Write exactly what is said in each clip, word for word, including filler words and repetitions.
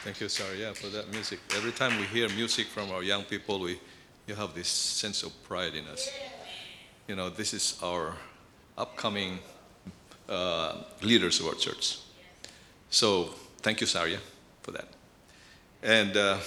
Thank you, Sarah, yeah, for that music. Every time we hear music from our young people, we you have this sense of pride in us. You know, this is our upcoming uh, leaders of our church. So thank you, Sarah, for that. And uh,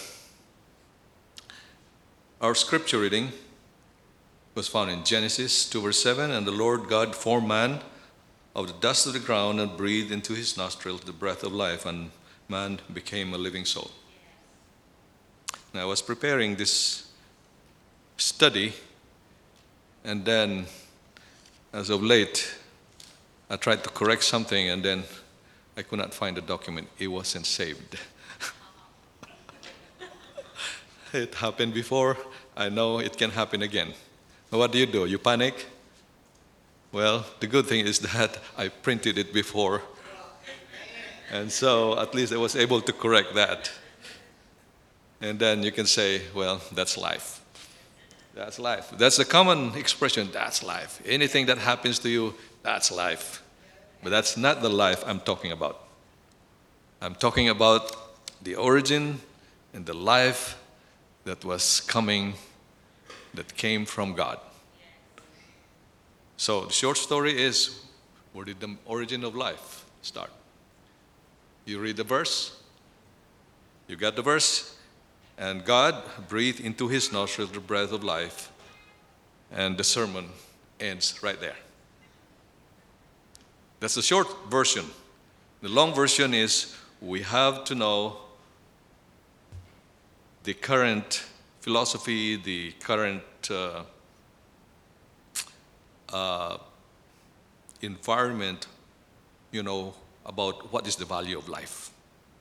our scripture reading was found in Genesis two, verse seven. And the Lord God formed man of the dust of the ground and breathed into his nostrils the breath of life, and man became a living soul. Now, I was preparing this study, and then, as of late, I tried to correct something, and then I could not find the document. It wasn't saved. It happened before. I know it can happen again. But what do you do? You panic? Well, the good thing is that I printed it before. And so at least I was able to correct that. And then you can say, well, that's life. That's life. That's a common expression, that's life. Anything that happens to you, that's life. But that's not the life I'm talking about. I'm talking about the origin and the life that was coming, that came from God. So the short story is, where did the origin of life start? You read the verse, you got the verse, and God breathed into his nostrils the breath of life, and the sermon ends right there. That's the short version. The long version is, we have to know the current philosophy, the current uh, uh, environment, you know, about what is the value of life.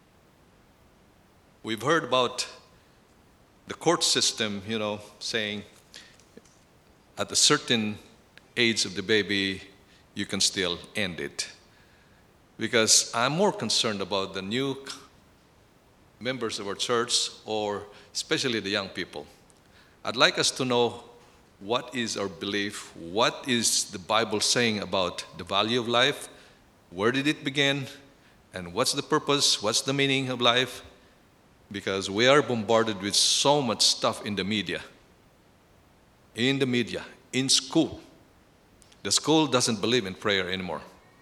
We've heard about the court system, you know, saying at a certain age of the baby, you can still end it. Because I'm more concerned about the new members of our church, or especially the young people. I'd like us to know what is our belief, what is the Bible saying about the value of life, where did it begin, and what's the purpose, what's the meaning of life? Because we are bombarded with so much stuff in the media. In the media, in school. The school doesn't believe in prayer anymore.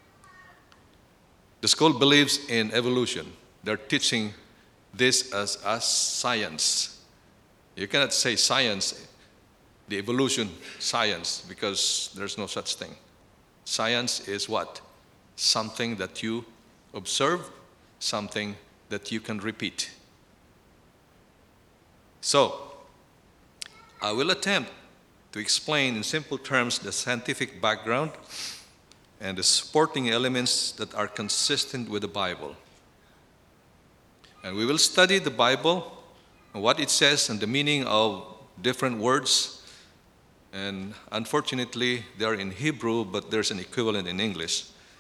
The school believes in evolution. They're teaching this as, as science. You cannot say science, the evolution science, because there's no such thing. Science is what? Something that you observe, something that you can repeat. So, I will attempt to explain in simple terms the scientific background and the supporting elements that are consistent with the Bible. And we will study the Bible, and what it says, and the meaning of different words. And unfortunately, they are in Hebrew, but there's an equivalent in English.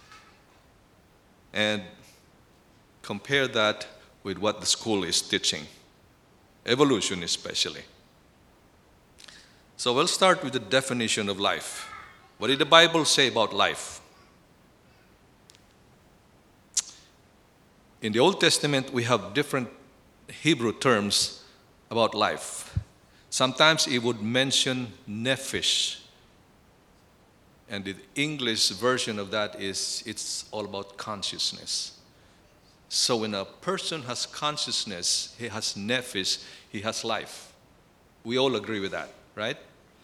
And compare that with what the school is teaching, evolution especially. So we'll start with the definition of life. What did the Bible say about life? In the Old Testament, we have different Hebrew terms about life. Sometimes it would mention nephesh. And the English version of that is, it's all about consciousness. So when a person has consciousness, he has nephesh, he has life. We all agree with that, right?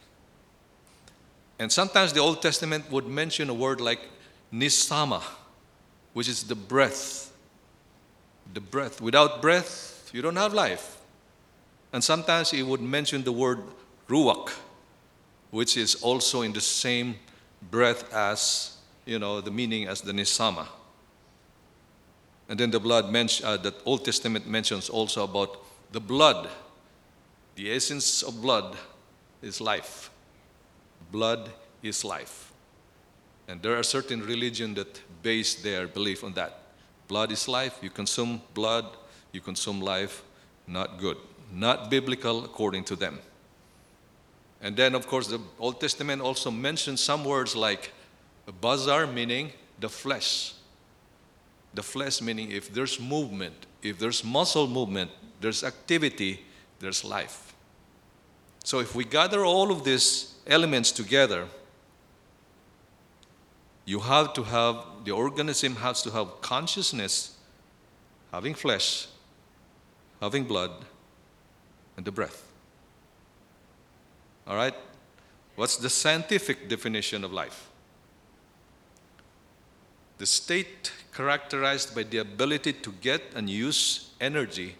And sometimes the Old Testament would mention a word like nisama, which is the breath. The breath. Without breath, you don't have life. And sometimes it would mention the word ruach, which is also in the same breath as, you know, the meaning as the nisama. And then the blood, men- uh, the Old Testament mentions also about the blood. The essence of blood is life. Blood is life. And there are certain religions that base their belief on that. Blood is life. You consume blood, you consume life. Not good. Not biblical according to them. And then, of course, the Old Testament also mentions some words like bazar, meaning the flesh. The flesh meaning if there's movement, if there's muscle movement, there's activity, there's life. So if we gather all of these elements together, you have to have, the organism has to have consciousness, having flesh, having blood, and the breath. All right? What's the scientific definition of life? The state characterized by the ability to get and use energy,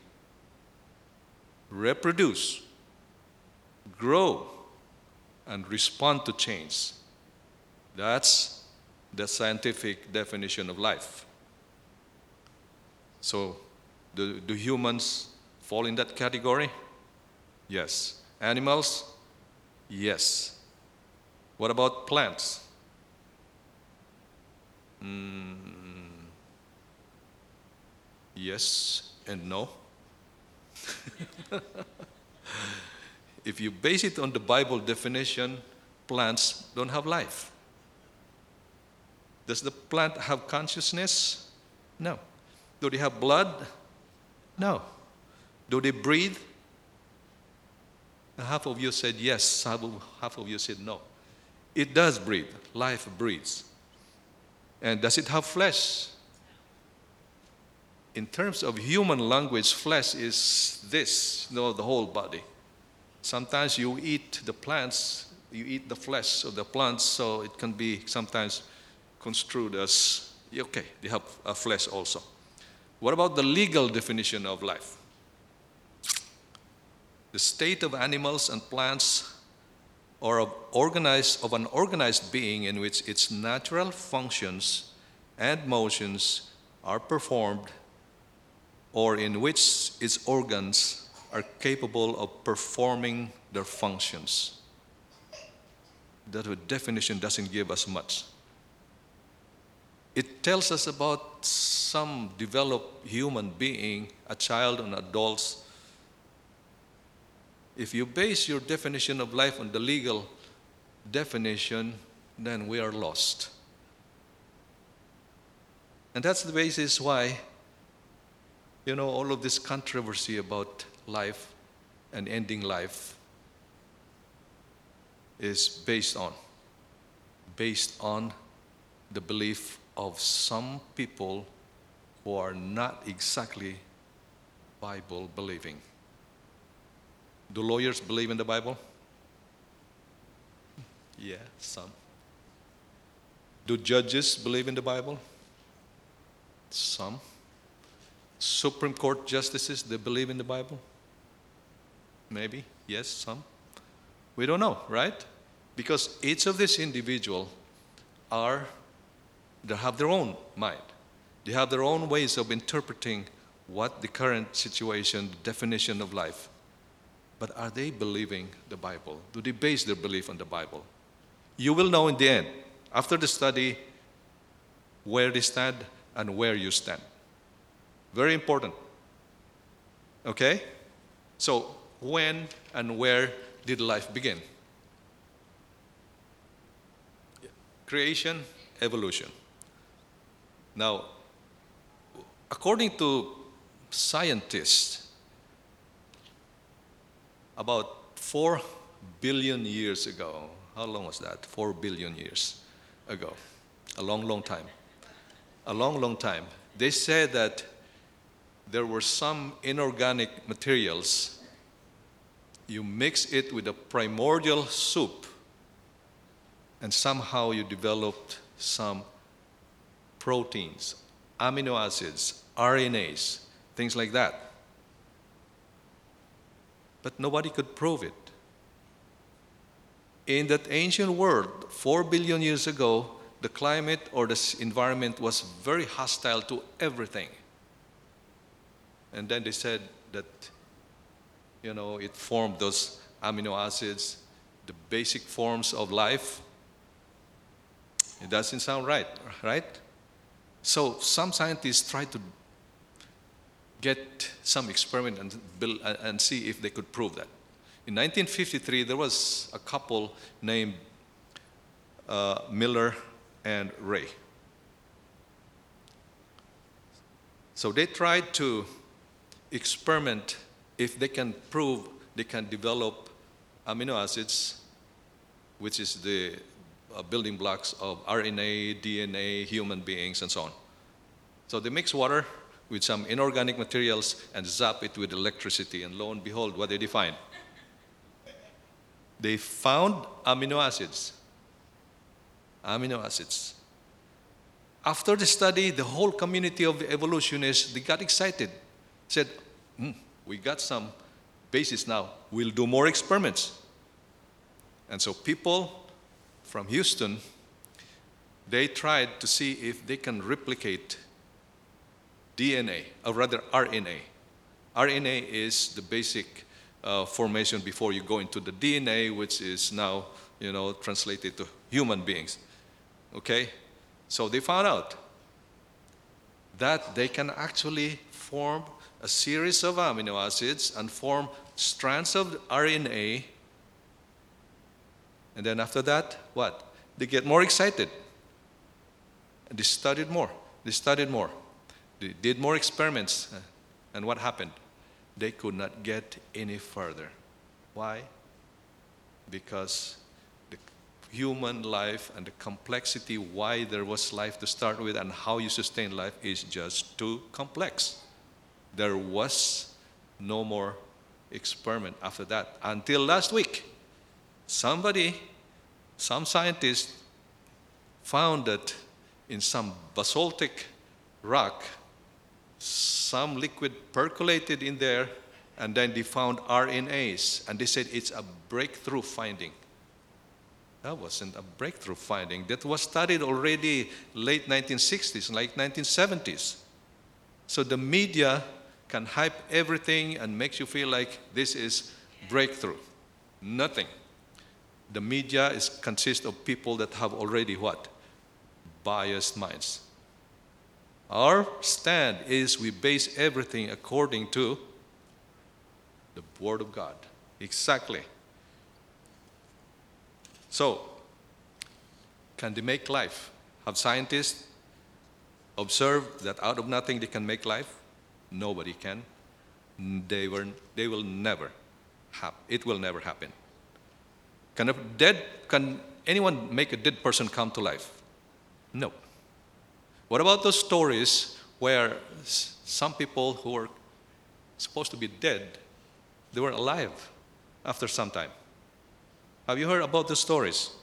reproduce, grow, and respond to change. That's the scientific definition of life. So, do, do humans fall in that category? Yes. Animals? Yes. What about plants? Mm, yes and no. If you base it on the Bible definition, plants don't have life. Does the plant have consciousness? No. Do they have blood? No. Do they breathe? Half of you said yes, half of you said no. It does breathe. Life breathes. And does it have flesh? In terms of human language, flesh is this, you know, the whole body. Sometimes you eat the plants, you eat the flesh of the plants, so it can be sometimes construed as, okay, they have a flesh also. What about the legal definition of life? The state of animals and plants, or of organized of an organized being in which its natural functions and motions are performed, or in which its organs are capable of performing their functions. That definition doesn't give us much. It tells us about some developed human being, a child and adults. If you base your definition of life on the legal definition, then we are lost. And that's the basis why, you know, all of this controversy about life and ending life is based on, based on the belief of some people who are not exactly Bible believing. Do lawyers believe in the Bible? Yeah, some. Do judges believe in the Bible? Some. Supreme Court justices, they believe in the Bible? Maybe, yes, some. We don't know, right? Because each of these individuals are, they have their own mind. They have their own ways of interpreting what the current situation, the definition of life. But are they believing the Bible? Do they base their belief on the Bible? You will know in the end, after the study, where they stand and where you stand. Very important. Okay? So, when and where did life begin? Creation, evolution. Now, according to scientists, about four billion years ago, how long was that? Four billion years ago. A long, long time. A long, long time. They said that there were some inorganic materials. You mix it with a primordial soup, and somehow you developed some proteins, amino acids, R N As, things like that. But nobody could prove it. In that ancient world, four billion years ago, the climate or the environment was very hostile to everything. And then they said that, you know, it formed those amino acids, the basic forms of life. It doesn't sound right, right? So some scientists try to get some experiment and build and see if they could prove that. In nineteen fifty-three, there was a couple named uh, Miller and Ray. So they tried to experiment if they can prove they can develop amino acids, which is the uh, building blocks of R N A, D N A, human beings, and so on. So they mix water with some inorganic materials and zap it with electricity, and lo and behold, what did they find? They found amino acids. Amino acids. After the study, the whole community of the evolutionists, they got excited. Said, hmm, we got some basis now. We'll do more experiments. And so people from Houston, they tried to see if they can replicate D N A, or rather R N A. R N A is the basic uh, formation before you go into the D N A, which is now, you know, translated to human beings. Okay? So they found out that they can actually form a series of amino acids and form strands of R N A. And then after that, what? They get more excited. And they studied more. They studied more. They did more experiments. And what happened? They could not get any further. Why? Because the human life and the complexity why there was life to start with and how you sustain life is just too complex. There was no more experiment after that until last week. Somebody, some scientists found that in some basaltic rock, some liquid percolated in there, and then they found R N As, and they said it's a breakthrough finding. That wasn't a breakthrough finding. That was studied already late nineteen sixties, like nineteen seventies. So the media can hype everything and makes you feel like this is breakthrough. Nothing. The media is consists of people that have already what? Biased minds. Our stand is we base everything according to the Word of God. Exactly. So, can they make life? Have scientists observed that out of nothing they can make life? Nobody can. They were. They will never happen. It will never happen. Can a dead? Can anyone make a dead person come to life? No. What about those stories where some people who were supposed to be dead, they were alive after some time? Have you heard about the stories?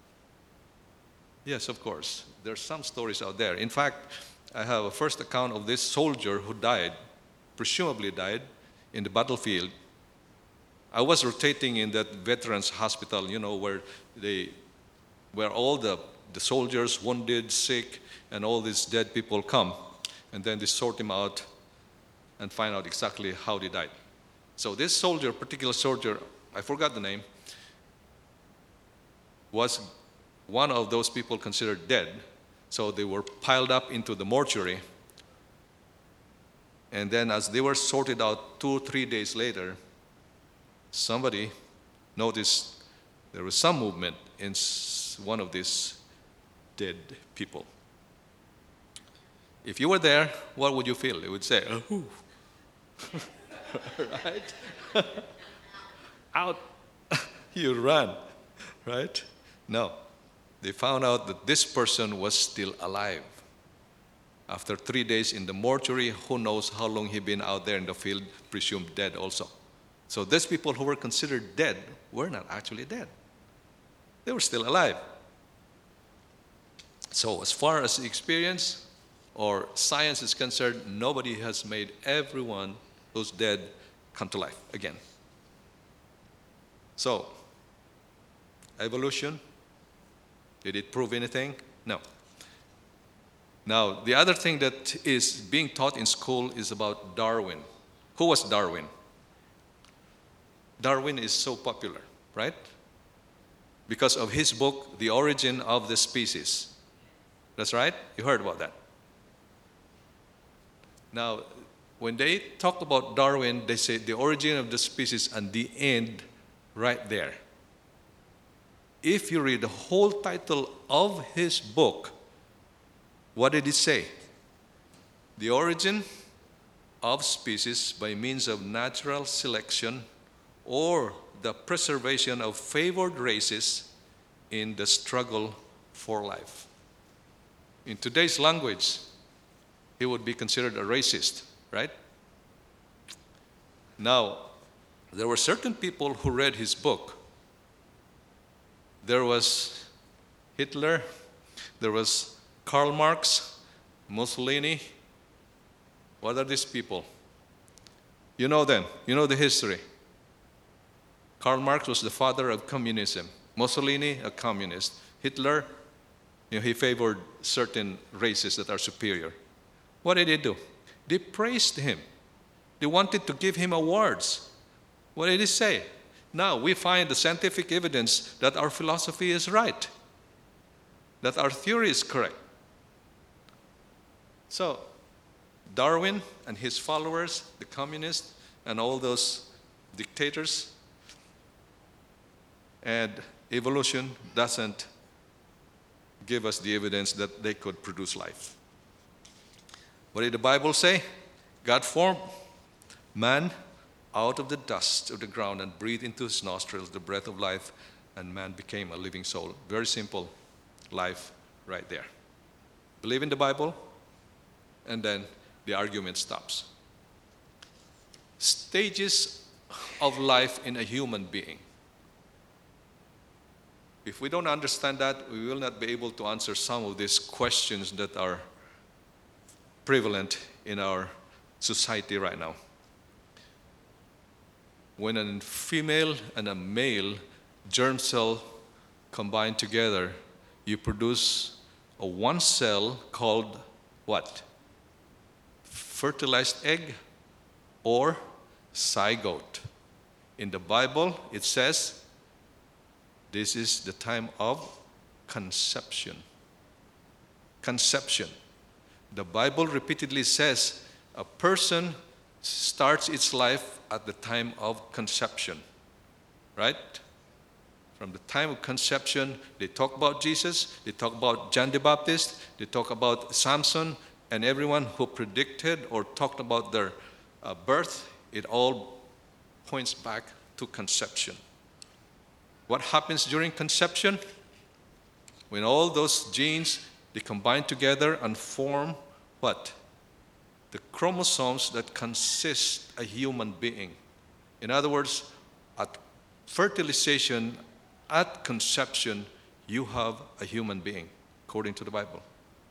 Yes, of course. There's some stories out there. In fact, I have a first account of this soldier who died, presumably died, in the battlefield. I was rotating in that veterans hospital, you know, where they, where all the, the soldiers, wounded, sick, and all these dead people come, and then they sort them out and find out exactly how they died. So this soldier, particular soldier, I forgot the name, was one of those people considered dead. So they were piled up into the mortuary. And then as they were sorted out two or three days later, somebody noticed there was some movement in one of these dead people. If you were there, what would you feel? You would say, oh, right? Out. You run, right? No. They found out that this person was still alive. After three days in the mortuary, who knows how long he'd been out there in the field, presumed dead also. So these people who were considered dead were not actually dead. They were still alive. So as far as experience or science is concerned, nobody has made everyone who's dead come to life again. So, evolution, did it prove anything? No. Now, the other thing that is being taught in school is about Darwin. Who was Darwin? Darwin is so popular, right? Because of his book, The Origin of the Species. That's right? You heard about that. Now, when they talk about Darwin, they say the origin of the species and the end right there. If you read the whole title of his book, what did it say? The origin of species by means of natural selection or the preservation of favored races in the struggle for life. In today's language, he would be considered a racist, right? Now, there were certain people who read his book. There was Hitler, there was Karl Marx, Mussolini. What are these people? You know them, you know the history. Karl Marx was the father of communism. Mussolini, a communist. Hitler, you know, he favored certain races that are superior. What did they do? They praised him. They wanted to give him awards. What did he say? Now we find the scientific evidence that our philosophy is right, that our theory is correct. So Darwin and his followers, the communists, and all those dictators, and evolution doesn't give us the evidence that they could produce life. What did the Bible say? God formed man out of the dust of the ground and breathed into his nostrils the breath of life, and man became a living soul. Very simple life right there. Believe in the Bible, and then the argument stops. Stages of life in a human being. If we don't understand that, we will not be able to answer some of these questions that are prevalent in our society right now. When a female and a male germ cell combine together, you produce a one cell called what? Fertilized egg or zygote. In the Bible, it says this is the time of conception. Conception. The Bible repeatedly says a person starts its life at the time of conception, right? From the time of conception, they talk about Jesus, they talk about John the Baptist, they talk about Samson, and everyone who predicted or talked about their uh, birth. It all points back to conception. What happens during conception? When all those genes, they combine together and form what? The chromosomes that consist a human being. In other words, at fertilization, at conception, you have a human being, according to the Bible.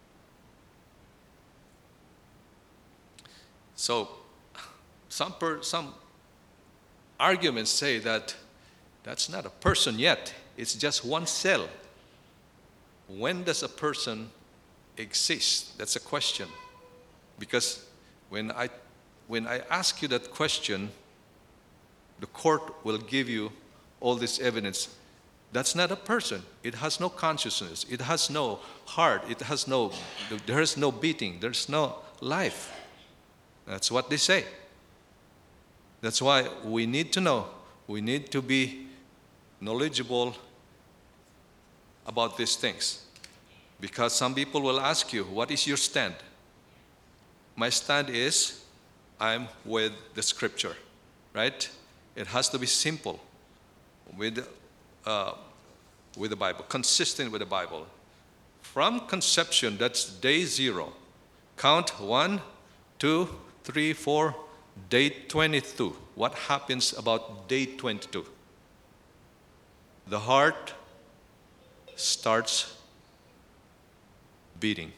So, some, per, some arguments say that that's not a person yet. It's just one cell. When does a person exist? That's a question. Because when I, when I ask you that question, the court will give you all this evidence. That's not a person. It has no consciousness. It has no heart. It has no, there is no beating. There's no life. That's what they say. That's why we need to know. We need to be knowledgeable about these things. Because some people will ask you, what is your stand? My stand is, I'm with the scripture, right? It has to be simple with, uh, with the Bible, consistent with the Bible. From conception, that's day zero. Count one, two, three, four, day twenty-two. What happens about day twenty-two? The heart starts beating.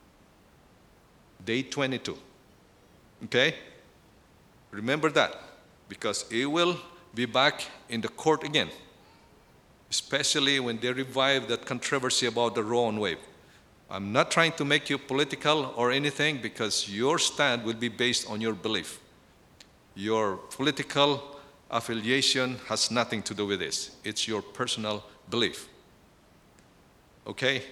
Day twenty-two. Okay? Remember that, because it will be back in the court again, especially when they revive that controversy about the Roe wave. I'm not trying to make you political or anything, because your stand will be based on your belief. Your political affiliation has nothing to do with this. It's your personal belief. Okay?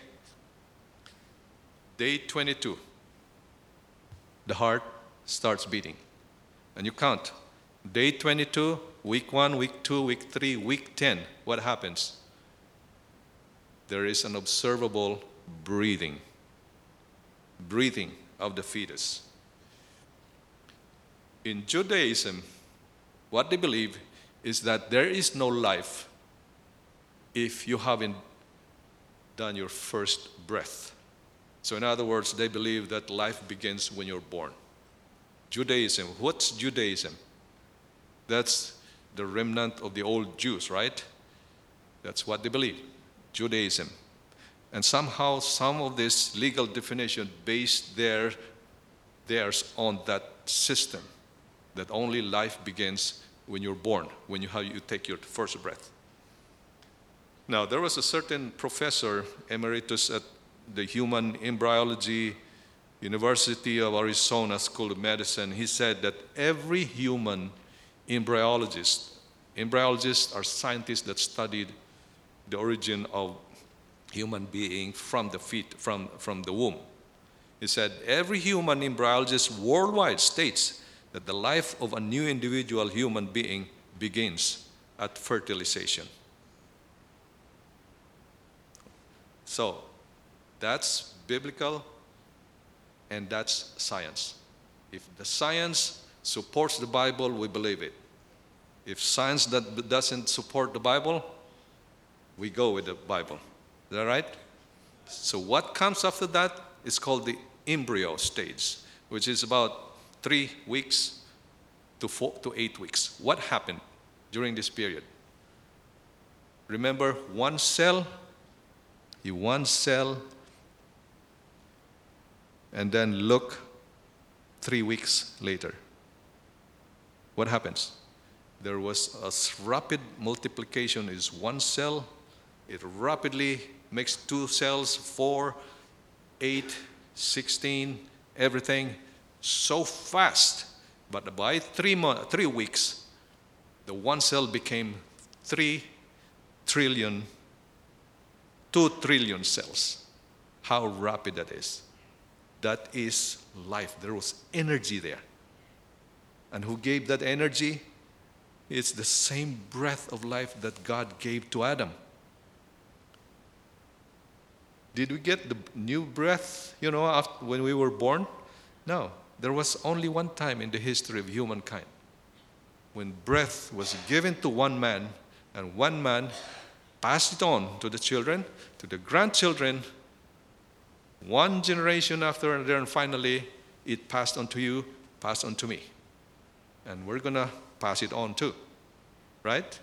Day twenty-two. The heart starts beating. And you count. Day twenty-two, week one, week two, week three, week ten. What happens? There is an observable breathing. Breathing of the fetus. In Judaism, what they believe is that there is no life if you haven't done your first breath. So in other words, they believe that life begins when you're born. Judaism, what's Judaism? That's the remnant of the old Jews, right? That's what they believe, Judaism. And somehow some of this legal definition based their, theirs on that system, that only life begins when you're born, when you, have, you take your first breath. Now, there was a certain professor emeritus at the Human Embryology University of Arizona School of Medicine. He said that every human embryologist, embryologists are scientists that studied the origin of human being from the feet, from, from the womb. He said every human embryologist worldwide states that the life of a new individual human being begins at fertilization. So that's biblical and that's science. If the science supports the Bible, we believe it. If science that doesn't support the Bible, we go with the Bible. Is that right? So what comes after that is called the embryo stage, which is about three weeks to four to eight weeks. What happened during this period? Remember, one cell, you one cell, and then look three weeks later. What happens? There was a rapid multiplication. Is one cell, it rapidly makes two cells, four, eight, sixteen, everything so fast. But by three months, three weeks, the one cell became three trillion, two trillion cells. How rapid that is. That is life. There was energy there. And who gave that energy? It's the same breath of life that God gave to Adam. Did we get the new breath, you know, after, when we were born? No. There was only one time in the history of humankind when breath was given to one man, and one man passed it on to the children, to the grandchildren, one generation after another, and finally it passed on to you, passed on to me. And we're going to pass it on too, right?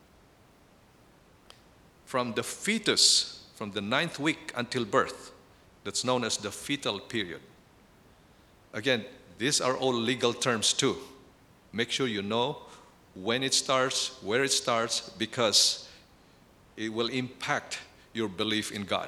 From the fetus, from the ninth week until birth, that's known as the fetal period. Again, these are all legal terms too. Make sure you know when it starts, where it starts, because it will impact your belief in God.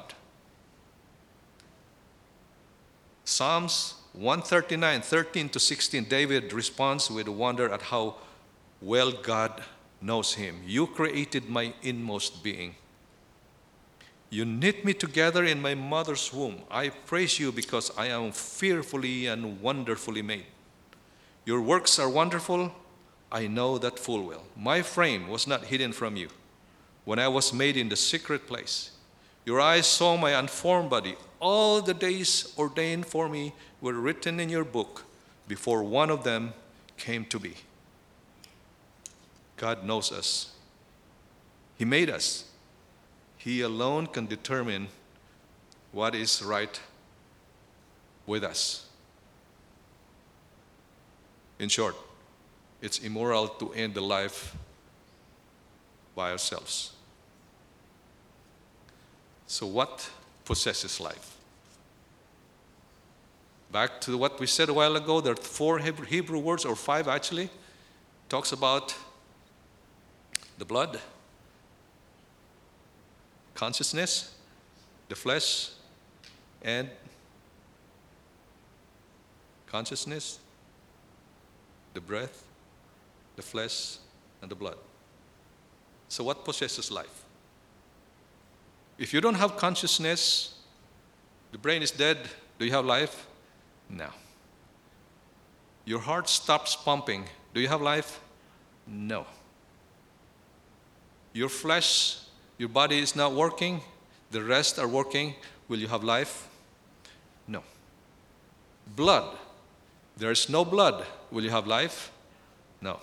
Psalms one thirty-nine, thirteen to sixteen, David responds with wonder at how well God knows him. You created my inmost being. You knit me together in my mother's womb. I praise you because I am fearfully and wonderfully made. Your works are wonderful. I know that full well. My frame was not hidden from you when I was made in the secret place. Your eyes saw my unformed body. All the days ordained for me were written in your book before one of them came to be. God knows us. He made us. He alone can determine what is right with us. In short, it's immoral to end the life by ourselves. So what possesses life? Back to what we said a while ago, there are four Hebrew, Hebrew words, or five actually, talks about the blood, consciousness, the flesh, and consciousness, the breath, the flesh, and the blood. So what possesses life? If you don't have consciousness, the brain is dead, do you have life? No. Your heart stops pumping, do you have life? No. Your flesh, your body is not working, the rest are working, will you have life? No. Blood. There is no blood will you have life? No.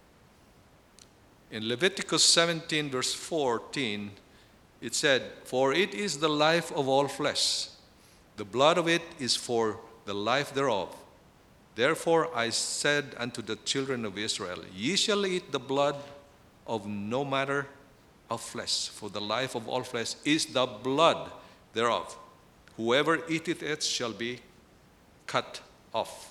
In Leviticus seventeen, verse fourteen, it said, "For it is the life of all flesh. The blood of it is for the life thereof. Therefore I said unto the children of Israel, Ye shall eat the blood of no matter of flesh, for the life of all flesh is the blood thereof. Whoever eateth it shall be cut off."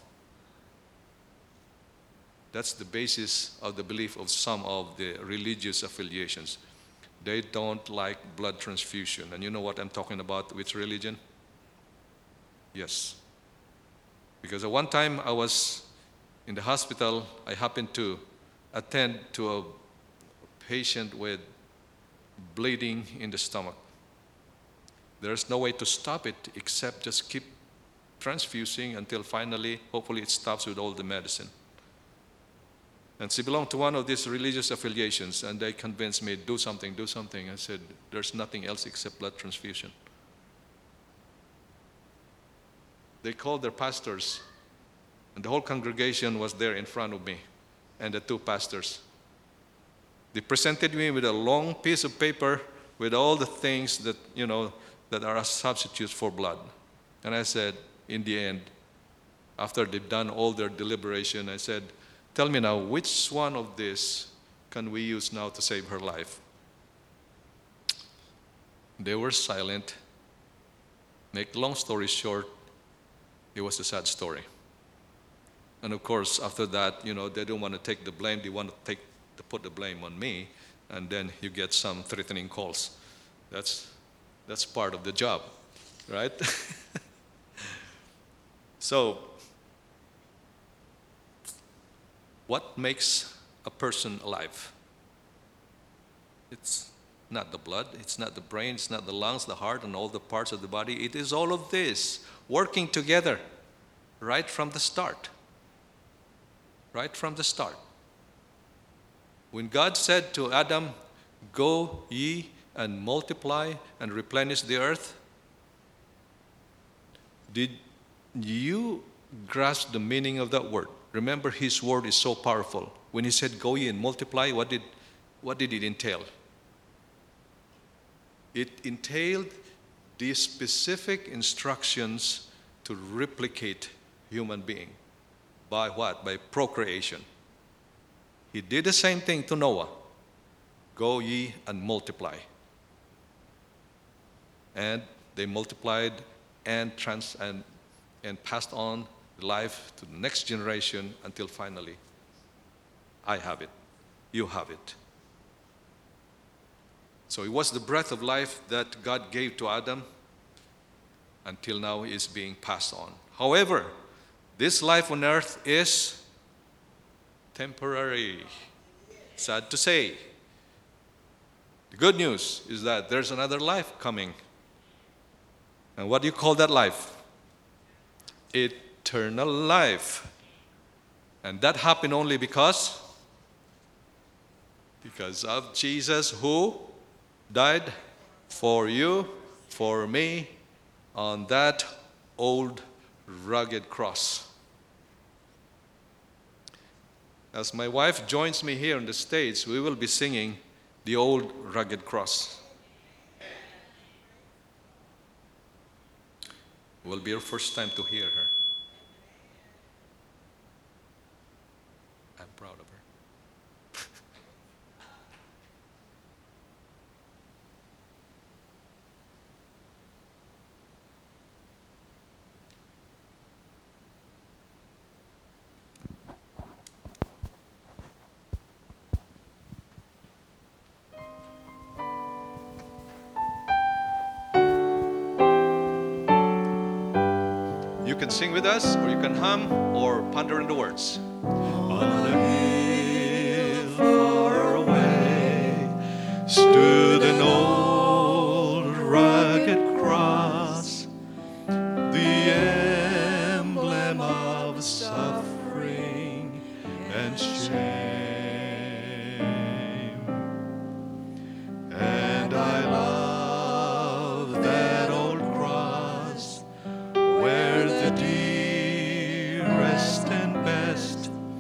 That's the basis of the belief of some of the religious affiliations. They don't like blood transfusion. And you know what I'm talking about, which religion? Yes. Because at one time I was in the hospital, I happened to attend to a patient with bleeding in the stomach. There's no way to stop it except just keep transfusing until finally, hopefully it stops with all the medicine. And she belonged to one of these religious affiliations, and they convinced me, do something, do something. I said, there's nothing else except blood transfusion. They called their pastors, and the whole congregation was there in front of me, and the two pastors. They presented me with a long piece of paper with all the things that, you know, that are substitutes for blood. And I said, in the end, after they've done all their deliberation, I said, tell me now, which one of these can we use now to save her life? They were silent. Make long story short, it was a sad story. And of course, after that, you know, they don't want to take the blame. They want to take to put the blame on me, and then you get some threatening calls. That's that's part of the job, right? So, what makes a person alive? It's not the blood, it's not the brain, it's not the lungs, the heart, and all the parts of the body. It is all of this working together right from the start. Right from the start. When God said to Adam, "Go ye and multiply and replenish the earth," did you grasp the meaning of that word? Remember, his word is so powerful. When he said, "Go ye and multiply," what did, what did it entail? It entailed these specific instructions to replicate human being. By what? By procreation. He did the same thing to Noah. Go ye and multiply. And they multiplied and trans and, and passed on life to the next generation until finally, I have it, you have it. So it was the breath of life that God gave to Adam until now is being passed on. However, this life on earth is temporary. Sad to say. The good news is that there's another life coming. And what do you call that life? Eternal life. And that happened only because because of Jesus, who died for you, for me, on that old rugged cross. As my wife joins me here on the stage, we will be singing the old rugged cross. It will be our first time to hear her. I'm proud of her. You can sing with us, or you can hum, or ponder on the words. On a hill far away stood an old rugged cross, the emblem of suffering and shame. And I love that old cross, where the dearest and best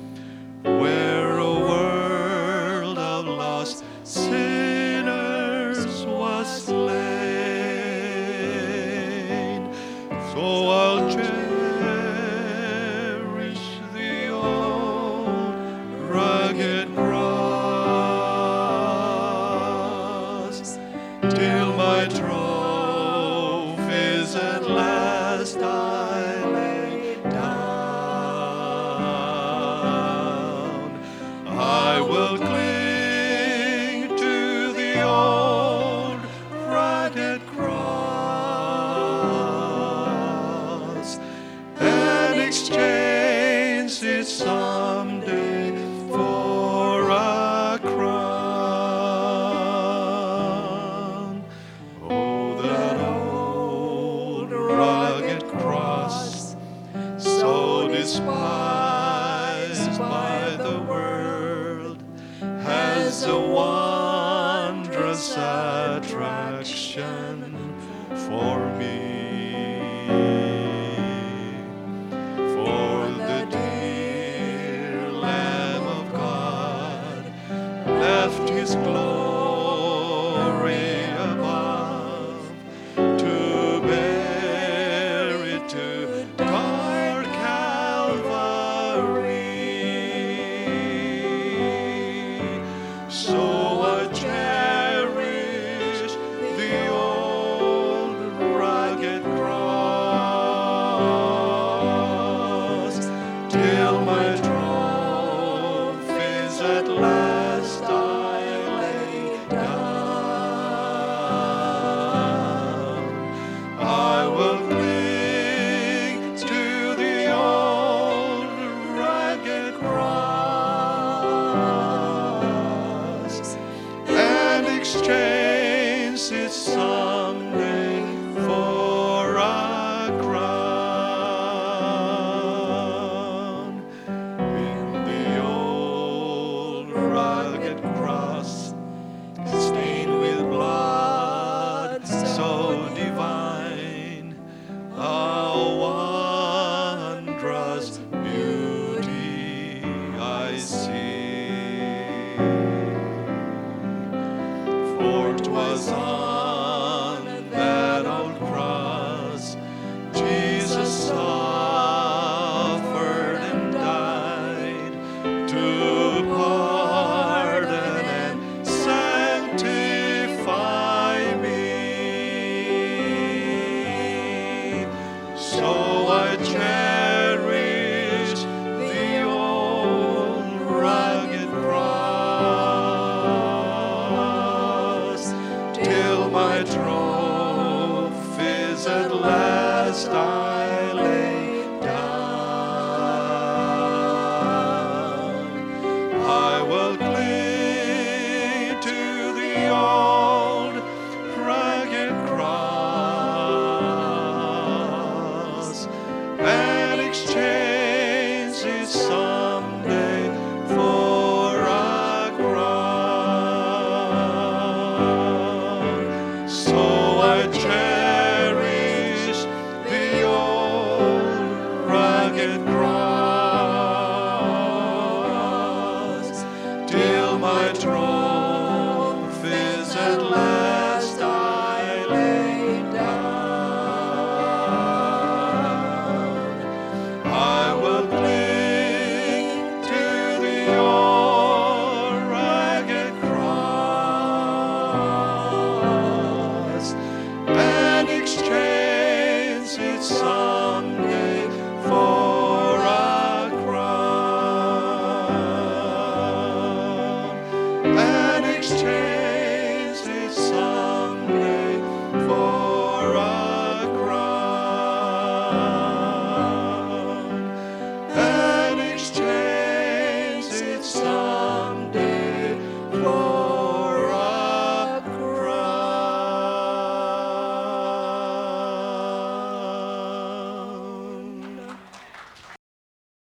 was a wondrous attraction for me. For the dear Lamb of God left his glory above to bear it to dark Calvary. So I cherish the old rugged cross till my trophies at last I lay down. I will cling to the old rugged cross and exchange it someday for a crown. In the old rugged cross, stained with blood so divine, a wondrous beauty I see. For 'twas on that old cross Jesus suffered and died to pardon and sanctify me. So I cherish the old rugged cross till my trophies at last I lay down. I will cling to the old rugged cross and exchange it someday for a crown. So I cherish the old rugged cross till my throne